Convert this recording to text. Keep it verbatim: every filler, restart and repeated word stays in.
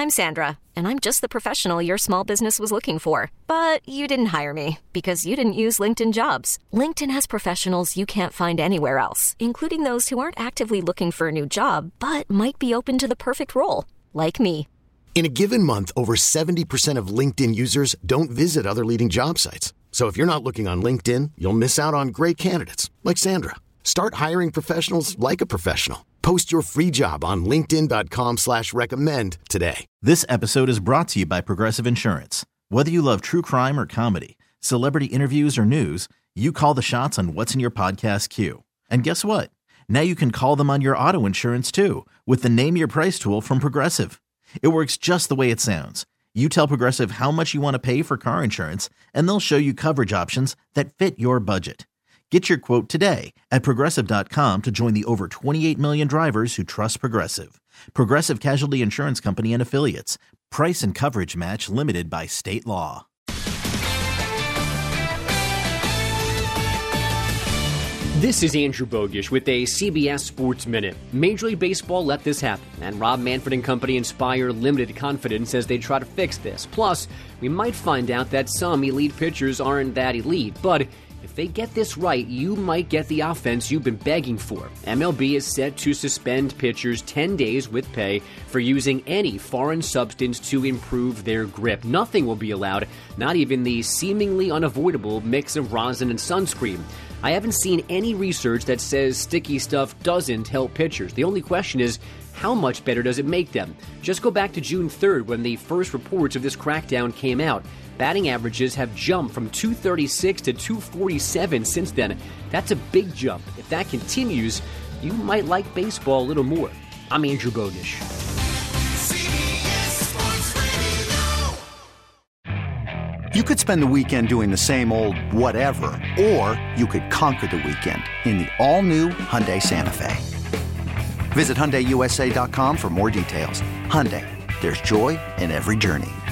I'm Sandra, and I'm just the professional your small business was looking for. But you didn't hire me because you didn't use LinkedIn Jobs. LinkedIn has professionals you can't find anywhere else, including those who aren't actively looking for a new job, but might be open to the perfect role, like me. In a given month, over seventy percent of LinkedIn users don't visit other leading job sites. So if you're not looking on LinkedIn, you'll miss out on great candidates like Sandra. Start hiring professionals like a professional. Post your free job on linkedin dot com slash recommend today. This episode is brought to you by Progressive Insurance. Whether you love true crime or comedy, celebrity interviews or news, you call the shots on what's in your podcast queue. And guess what? Now you can call them on your auto insurance too with the Name Your Price tool from Progressive. It works just the way it sounds. You tell Progressive how much you want to pay for car insurance, and they'll show you coverage options that fit your budget. Get your quote today at Progressive dot com to join the over twenty-eight million drivers who trust Progressive. Progressive Casualty Insurance Company and Affiliates. Price and coverage match limited by state law. This is Andrew Bogish with a C B S Sports Minute. Major League Baseball let this happen, and Rob Manfred and company inspire limited confidence as they try to fix this. Plus, we might find out that some elite pitchers aren't that elite, but if they get this right, you might get the offense you've been begging for. M L B is set to suspend pitchers ten days with pay for using any foreign substance to improve their grip. Nothing will be allowed, not even the seemingly unavoidable mix of rosin and sunscreen. I haven't seen any research that says sticky stuff doesn't help pitchers. The only question is, how much better does it make them? Just go back to June third when the first reports of this crackdown came out. Batting averages have jumped from two thirty-six to two forty-seven since then. That's a big jump. If that continues, you might like baseball a little more. I'm Andrew Bogish. You could spend the weekend doing the same old whatever, or you could conquer the weekend in the all-new Hyundai Santa Fe. Visit Hyundai U S A dot com for more details. Hyundai, there's joy in every journey.